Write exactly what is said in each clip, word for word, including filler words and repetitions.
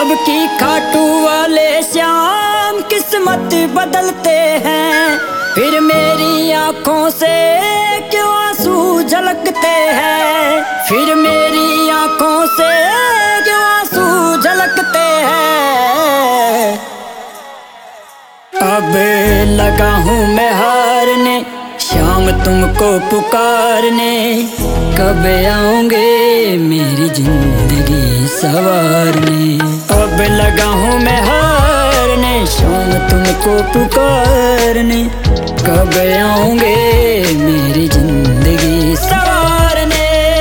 सबकी खाटू वाले श्याम किस्मत बदलते हैं, फिर मेरी आंखों से क्यों आंसू झलकते हैं, फिर मेरी आंखों से क्यों आंसू झलकते हैं। अब लगा हूँ मैं हारने, शाम तुमको पुकारने, कब आओगे मेरी जिंदगी सवारने। अब लगा हूँ मैं हारने, शाम तुमको पुकारने, कब आओगे मेरी जिंदगी सवारने।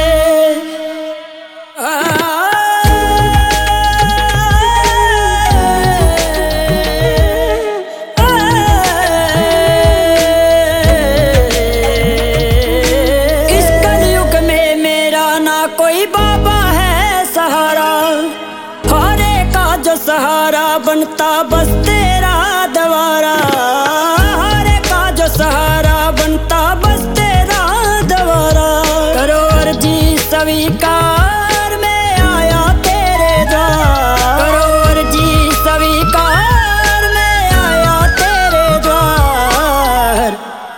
कोई बाबा है सहारा, हारे का जो सहारा बनता बस तेरा दवारा, हारे का जो सहारा बनता बस तेरा दवारा। करो अर्जी स्वीकार मैं आया तेरे द्वार, करो अर्जी स्वीकार मैं आया तेरे द्वार।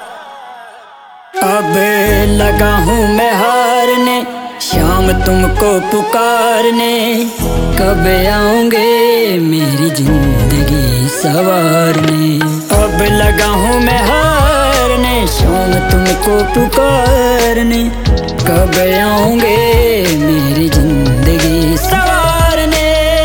अब लगा हूँ मैं हारने, शाम तुमको पुकारने, कब आओगे मेरी जिंदगी सवारने। अब लगा हूँ मैं हारने, शाम तुमको पुकारने, कब आओगे मेरी जिंदगी सवारने।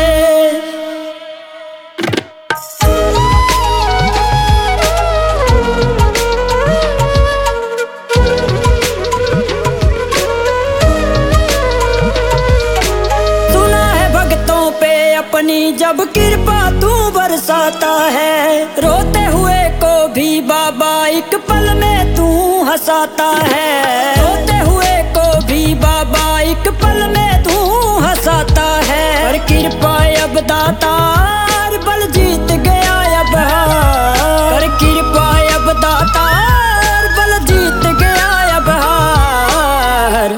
अपनी जब कृपा तू बरसाता है, रोते हुए को भी बाबा एक पल में तू हंसाता है, रोते हुए को भी बाबा एक पल में तू हंसाता है। पर कृपा अब दातार बल जीत गया अब हार, पर कृपा अब दातार बल जीत गया अब हार।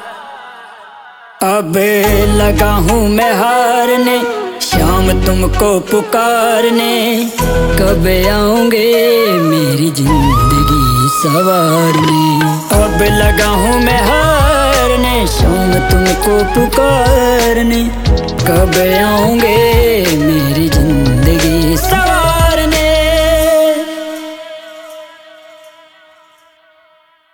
अब लगा हूँ मैं हारने, शाम तुमको पुकारने, कब आओगे मेरी जिंदगी सवारने। अब लगा हूँ मैं हारने, शाम तुमको पुकारने, कब आओगे मेरी जिंदगी